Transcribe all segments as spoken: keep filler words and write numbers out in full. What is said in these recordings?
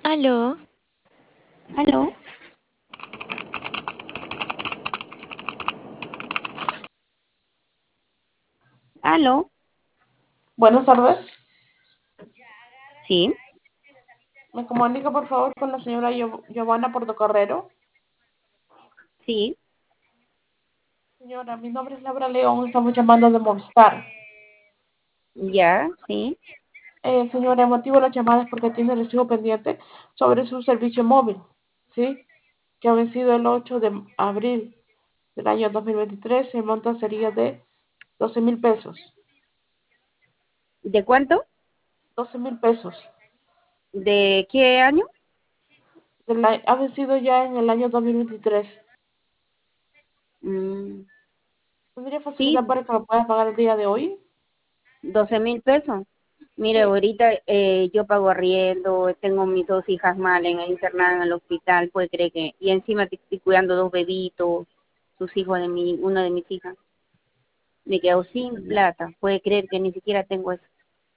Aló, Aló, aló, Buenas tardes. sí, Me comunica por favor con la señora Gio- Giovanna Portocarrero. sí, Señora, mi nombre es Laura León, estamos llamando de Movistar. ya, sí. Eh, señora, el motivo de la llamada es porque tiene recibo pendiente sobre su servicio móvil, ¿sí? Que ha vencido el ocho de abril del año dos mil veintitrés. El monto sería de doce mil pesos. ¿De cuánto? doce mil pesos. ¿De qué año? De la- ha vencido ya en el año dos mil veintitrés. Mm, ¿Tendría facilidad sí, para que lo pueda pagar el día de hoy? doce mil pesos. Mire, Sí, ahorita eh, yo pago arriendo, tengo mis dos hijas mal en internadas en el hospital, puede creer que, y encima te estoy cuidando dos bebitos, sus hijos de mi, una de mis hijas. Me quedo sin plata, puede creer que ni siquiera tengo eso.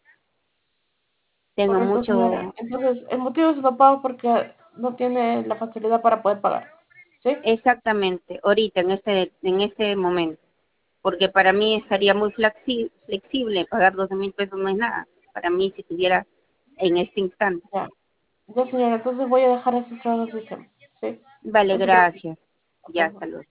Tengo correcto, señora. mucho, Entonces, el motivo es no pago porque no tiene la facilidad para poder pagar. ¿Sí? exactamente, ahorita en este, en este momento. Porque para mí estaría muy flexi- flexible, pagar doce mil pesos no es nada, para mí si tuviera en este instante. Ya. Ya, señora. Entonces voy a dejar registrado el sistema. ¿Sí? Vale, Muchas gracias. gracias. Hasta Ya, luego. hasta luego.